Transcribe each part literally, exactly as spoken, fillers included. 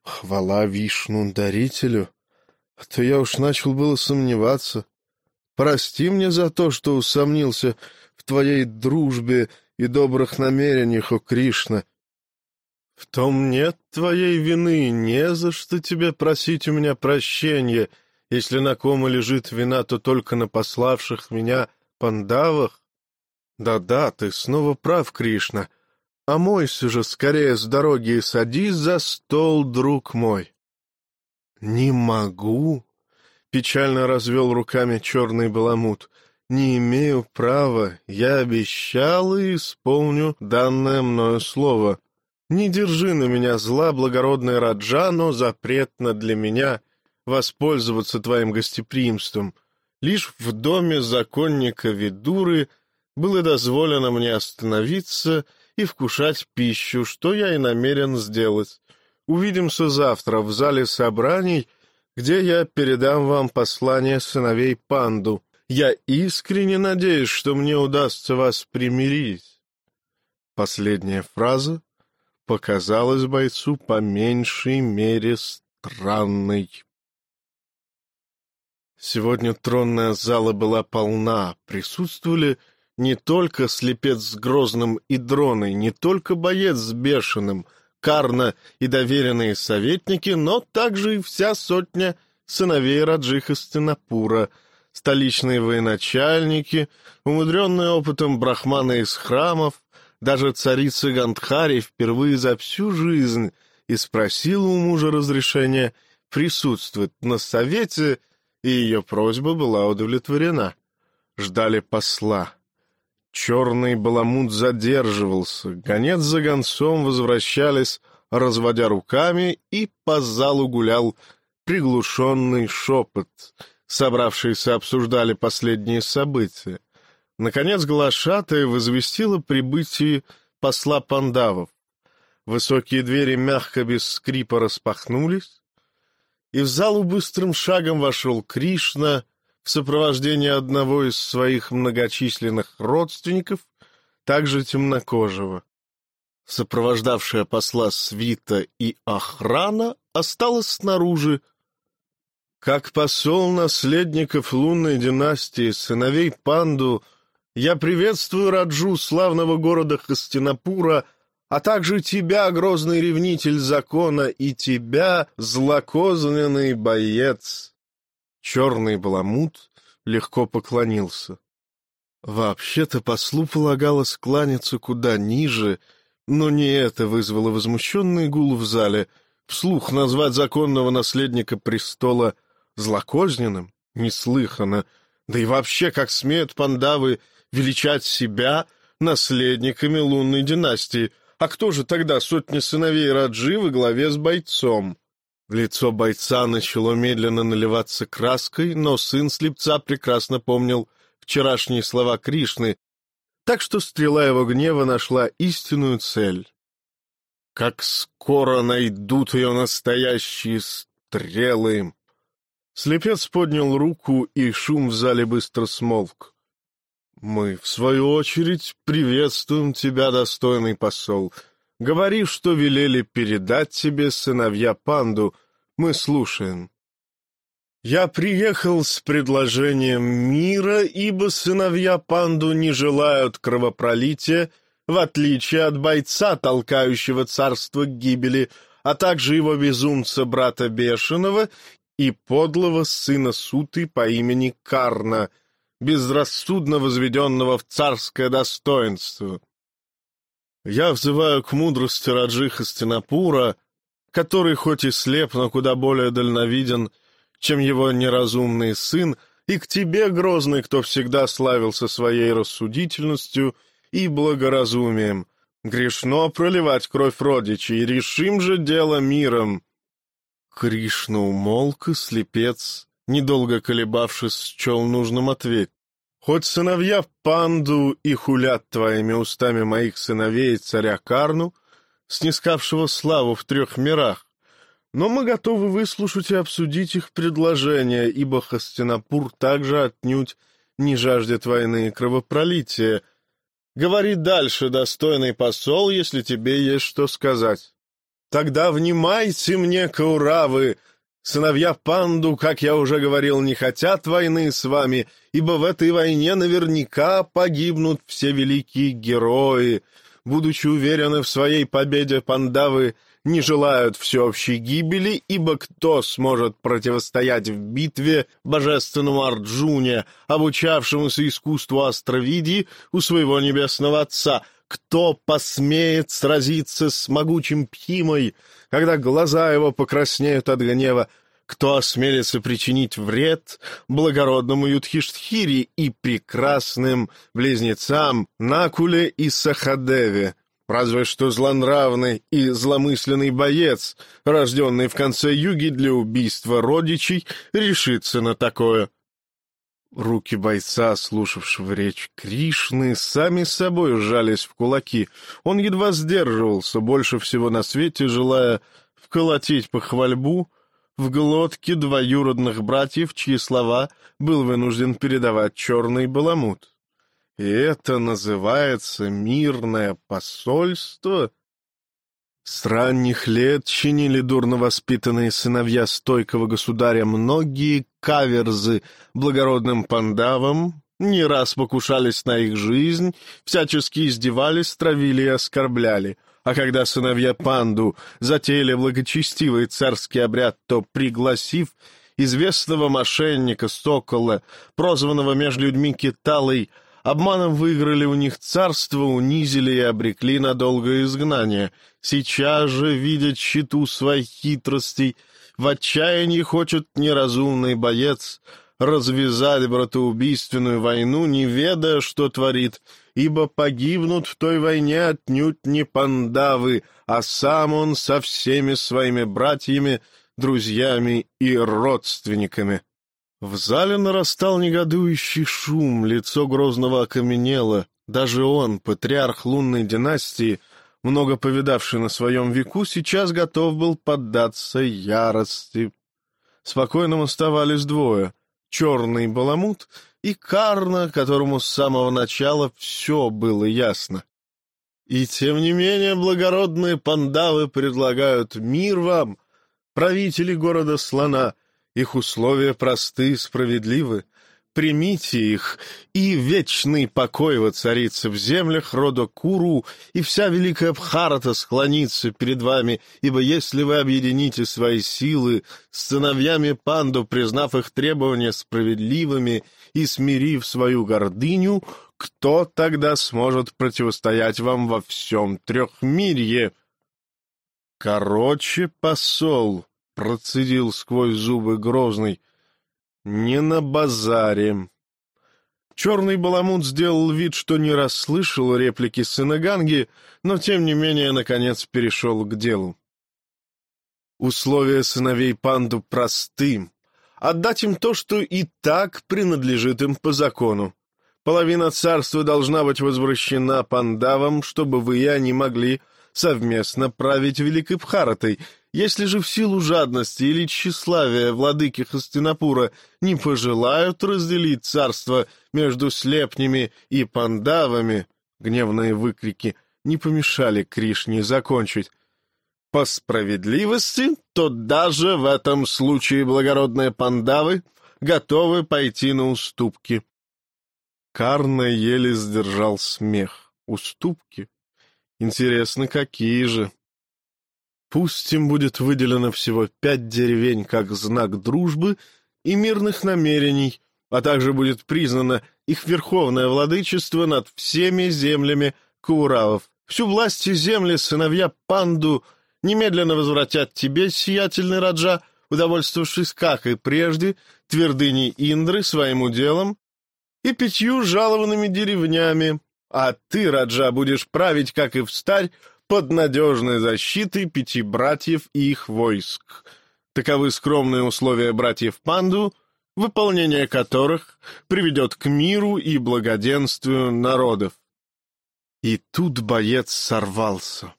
Хвала Вишну дарителю, а то я уж начал было сомневаться. Прости мне за то, что усомнился в твоей дружбе и добрых намерениях, о Кришна. В том нет твоей вины, не за что тебе просить у меня прощения. Если на ком и лежит вина, то только на пославших меня пандавах. Да-да, ты снова прав, Кришна. Омойся же скорее с дороги и садись за стол, друг мой. Не могу, — печально развел руками черный баламут. Не имею права, я обещал и исполню данное мною слово. Не держи на меня зла, благородный Раджа, но запретно для меня воспользоваться твоим гостеприимством. Лишь в доме законника Видуры было дозволено мне остановиться и вкушать пищу, что я и намерен сделать. Увидимся завтра в зале собраний, где я передам вам послание сыновей Панду. Я искренне надеюсь, что мне удастся вас примирить. Последняя фраза показалась бойцу по меньшей мере странной. Сегодня тронная зала была полна, присутствовали не только слепец с Грозным и Дроной, не только боец с Бешеным, Карна и доверенные советники, но также и вся сотня сыновей Раджи Хастинапура, столичные военачальники, умудренные опытом брахманы из храмов, даже царица Гандхари впервые за всю жизнь и спросила у мужа разрешения присутствовать на совете, и ее просьба была удовлетворена. Ждали посла. Черный баламут задерживался, гонец за гонцом возвращались, разводя руками, и по залу гулял приглушенный шепот. Собравшиеся обсуждали последние события. Наконец глашатая возвестила прибытие посла пандавов. Высокие двери мягко без скрипа распахнулись, и в залу быстрым шагом вошел Кришна в сопровождении одного из своих многочисленных родственников, также темнокожего. Сопровождавшая посла свита и охрана осталась снаружи. Как посол наследников лунной династии, сыновей Панду, я приветствую Раджу славного города Хастинапура, а также тебя, грозный ревнитель закона, и тебя, злокозненный боец. Черный баламут легко поклонился. Вообще-то послу полагалось кланяться куда ниже, но не это вызвало возмущенный гул в зале. Вслух назвать законного наследника престола злокозненным неслыханно, да и вообще, как смеют пандавы величать себя наследниками лунной династии. А кто же тогда сотни сыновей Раджи во главе с бойцом? Лицо бойца начало медленно наливаться краской, но сын слепца прекрасно помнил вчерашние слова Кришны, так что стрела его гнева нашла истинную цель. Как скоро найдут ее настоящие стрелы! Слепец поднял руку, и шум в зале быстро смолк. Мы, в свою очередь, приветствуем тебя, достойный посол. Говори, что велели передать тебе сыновья Панду. Мы слушаем. Я приехал с предложением мира, ибо сыновья Панду не желают кровопролития, в отличие от бойца, толкающего царство к гибели, а также его безумца брата Бешеного и подлого сына Суты по имени Карна, безрассудно возведенного в царское достоинство. Я взываю к мудрости Раджи Хастинапура, который хоть и слеп, но куда более дальновиден, чем его неразумный сын, и к тебе, грозный, кто всегда славился своей рассудительностью и благоразумием. Грешно проливать кровь родичей, и решим же дело миром. Кришна умолк, и слепец, недолго колебавшись, счел нужным ответить. Хоть сыновья Панду и хулят твоими устами моих сыновей царя Карну, снискавшего славу в трех мирах, но мы готовы выслушать и обсудить их предложения, ибо Хастинапур также отнюдь не жаждет войны и кровопролития. Говори дальше, достойный посол, если тебе есть что сказать. Тогда внимайте мне, Кауравы! Сыновья Панду, как я уже говорил, не хотят войны с вами, ибо в этой войне наверняка погибнут все великие герои. Будучи уверены в своей победе, пандавы не желают всеобщей гибели, ибо кто сможет противостоять в битве божественному Арджуне, обучавшемуся искусству астровидии у своего небесного отца? Кто посмеет сразиться с могучим Пхимой, когда глаза его покраснеют от гнева? Кто осмелится причинить вред благородному Юдхиштхире и прекрасным близнецам Накуле и Сахадеве? Разве что злонравный и зломысленный боец, рожденный в конце юги для убийства родичей, решится на такое. Руки бойца, слушавшего речь Кришны, сами собой сжались в кулаки. Он едва сдерживался, больше всего на свете желая вколотить похвальбу в глотки двоюродных братьев, чьи слова был вынужден передавать черный баламут. И это называется мирное посольство? С ранних лет чинили дурно воспитанные сыновья стойкого государя многие каверзы благородным пандавам, не раз покушались на их жизнь, всячески издевались, травили и оскорбляли. А когда сыновья Панду затеяли благочестивый царский обряд, то, пригласив известного мошенника Сокола, прозванного между людьми Киталой, обманом выиграли у них царство, унизили и обрекли на долгое изгнание. Сейчас же, видя тщету своих хитростей, в отчаянии хочет неразумный боец развязать братоубийственную войну, не ведая, что творит, ибо погибнут в той войне отнюдь не пандавы, а сам он со всеми своими братьями, друзьями и родственниками. В зале нарастал негодующий шум, лицо Грозного окаменело. Даже он, патриарх лунной династии, много повидавший на своем веку, сейчас готов был поддаться ярости. Спокойным оставались двое — черный баламут и Карна, которому с самого начала все было ясно. И тем не менее благородные пандавы предлагают мир вам, правители города Слона. Их условия просты и справедливы. Примите их, и вечный покой воцарится в землях рода Куру, и вся великая Бхарата склонится перед вами, ибо если вы объедините свои силы с сыновьями Панду, признав их требования справедливыми и смирив свою гордыню, кто тогда сможет противостоять вам во всем трехмирье? Короче, посол, — процедил сквозь зубы Грозный, — не на базаре. Черный баламут сделал вид, что не расслышал реплики сына Ганги, но, тем не менее, наконец перешел к делу. Условия сыновей Панду просты. Отдать им то, что и так принадлежит им по закону. Половина царства должна быть возвращена пандавам, чтобы вы и они могли совместно править Великой Бхаратой. Если же в силу жадности или тщеславия владыки Хастинапура не пожелают разделить царство между слепнями и пандавами, гневные выкрики не помешали Кришне закончить. По справедливости, то даже в этом случае благородные пандавы готовы пойти на уступки. Карна еле сдержал смех. Уступки? Интересно, какие же? Пусть им будет выделено всего пять деревень как знак дружбы и мирных намерений, а также будет признано их верховное владычество над всеми землями Кауравов. Всю власть и земли сыновья Панду немедленно возвратят тебе, сиятельный Раджа, удовольствовавшись, как и прежде, твердыней Индры своим уделом и пятью жалованными деревнями, а ты, Раджа, будешь править, как и встарь, под надежной защитой пяти братьев и их войск. Таковы скромные условия братьев Панду, выполнение которых приведет к миру и благоденствию народов. И тут боец сорвался.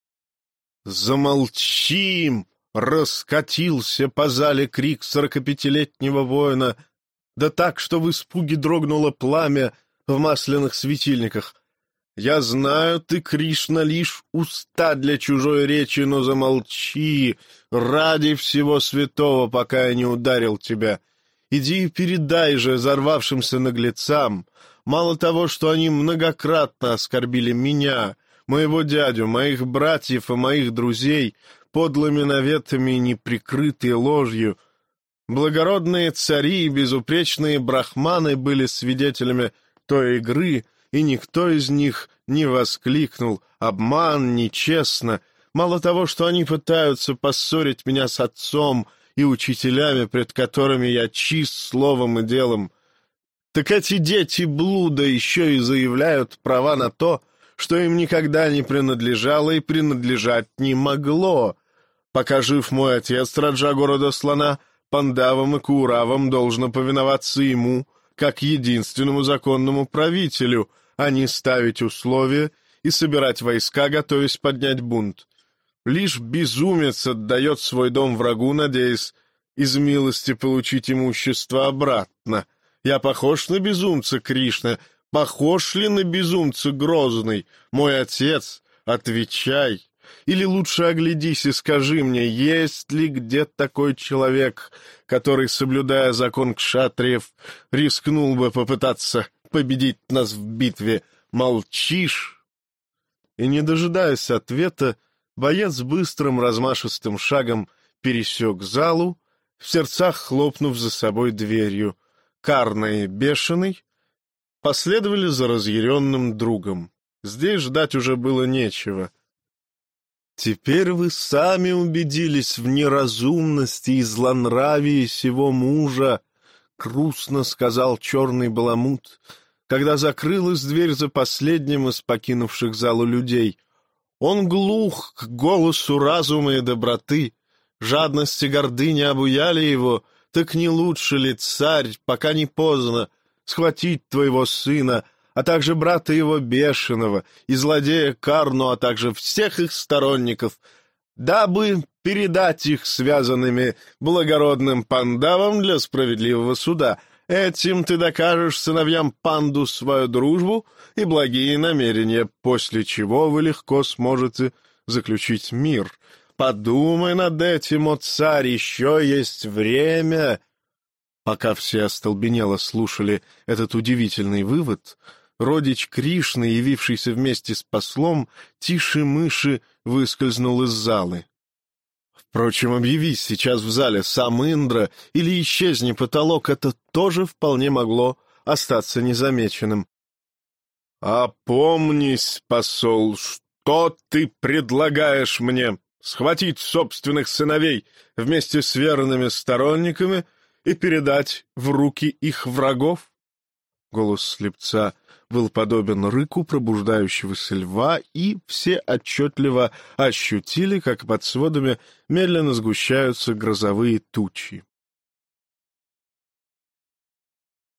«Замолчим!» — раскатился по зале крик сорокапятилетнего воина, да так, что в испуге дрогнуло пламя в масляных светильниках. Я знаю, ты, Кришна, лишь уста для чужой речи, но замолчи ради всего святого, пока я не ударил тебя. Иди и передай же взорвавшимся наглецам, мало того, что они многократно оскорбили меня, моего дядю, моих братьев и моих друзей, подлыми наветами и неприкрытой ложью. Благородные цари и безупречные брахманы были свидетелями той игры, и никто из них не воскликнул «обман, нечестно». Мало того, что они пытаются поссорить меня с отцом и учителями, пред которыми я чист словом и делом, так эти дети блуда еще и заявляют права на то, что им никогда не принадлежало и принадлежать не могло. Пока жив мой отец, раджа города Слона, Пандавам и Кауравам должно повиноваться ему, как единственному законному правителю, а не ставить условия и собирать войска, готовясь поднять бунт. Лишь безумец отдает свой дом врагу, надеясь из милости получить имущество обратно. Я похож на безумца, Кришна? Похож ли на безумца Грозный? Мой отец, отвечай. Или лучше оглядись и скажи мне, есть ли где такой человек, который, соблюдая закон кшатриев, рискнул бы попытаться победить нас в битве? Молчишь?» И, не дожидаясь ответа, боец быстрым размашистым шагом пересек залу, в сердцах хлопнув за собой дверью. Карна и Бешеный последовали за разъяренным другом. Здесь ждать уже было нечего. «Теперь вы сами убедились в неразумности и злонравии сего мужа», — грустно сказал черный баламут, когда закрылась дверь за последним из покинувших залу людей. «Он глух к голосу разума и доброты. Жадность и гордыня обуяли его. Так не лучше ли, царь, пока не поздно, схватить твоего сына, а также брата его Бешеного и злодея Карну, а также всех их сторонников, дабы передать их связанными благородным Пандавам для справедливого суда. Этим ты докажешь сыновьям Панду свою дружбу и благие намерения, после чего вы легко сможете заключить мир. Подумай над этим, о царь, еще есть время». Пока все остолбенело слушали этот удивительный вывод, родич Кришны, явившийся вместе с послом, тише мыши выскользнул из залы. Впрочем, объявись сейчас в зале сам Индра или исчезни потолок, это тоже вполне могло остаться незамеченным. «Опомнись, посол, что ты предлагаешь мне? Схватить собственных сыновей вместе с верными сторонниками и передать в руки их врагов?» Голос слепца был подобен рыку пробуждающегося льва, и все отчетливо ощутили, как под сводами медленно сгущаются грозовые тучи.